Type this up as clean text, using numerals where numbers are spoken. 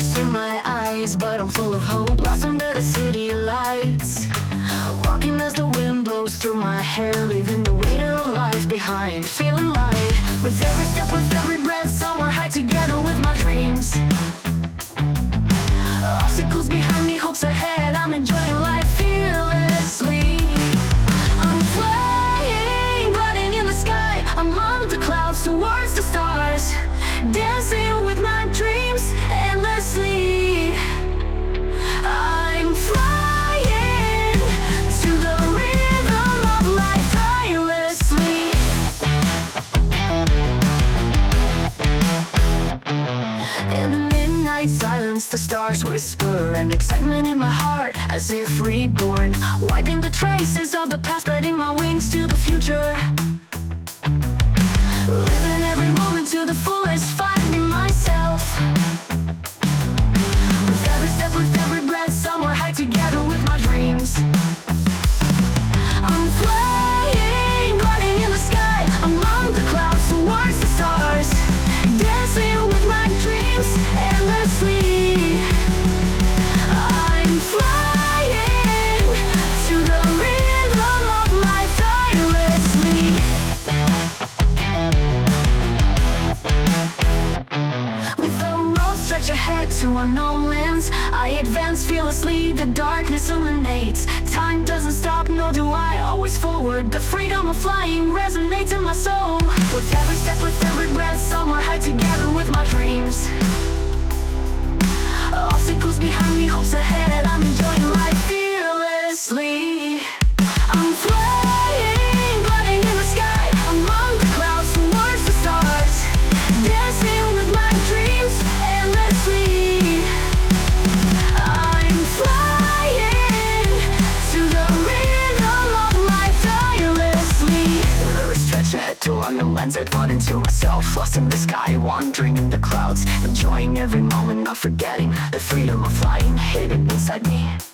tears in my eyes, but I'm full of hope, lost under the city lights. Walking as the wind blows through my hair, leaving the weight of life behind. Feeling light, with every step, with every breath, somewhere high together with my dreams. Obstacles behind me, hopes ahead, I'm enjoying life fearlessly. I'm flying, gliding in the sky, among the clouds towards the stars, dancing with my dreams endlessly. I'm flying to the rhythm of life tirelessly. In the midnight silence, the stars whisper, and excitement in my heart as if reborn, wiping the traces of the past, spreading my wings to the future. Living every moment to the fullest, finding myself. With every step, with every breath, somewhere high together with my dreams. I'm flying, gliding in the sky, among the clouds towards the stars, dancing with my dreams endlessly. I'm flying to the rhythm of life tirelessly. With the road stretch ahead to unknown lands, I advance fearlessly, the darkness illuminates. Time doesn't stop, nor do I, always forward. The freedom of flying resonates in my soul. With every step, with every breath, somewhere high together with my dreams. Obstacles behind me, hopes ahead, I'm enjoying life fearlessly. I'm flying, gliding in the sky, among the clouds towards the stars, dancing with my dreams endlessly. I'm flying to the rhythm of life tirelessly. The lyrics stretch ahead to unknown lands, I run into myself, lost in the sky, wandering in the clouds, enjoying every moment, not forgetting the freedom of flying hidden inside me.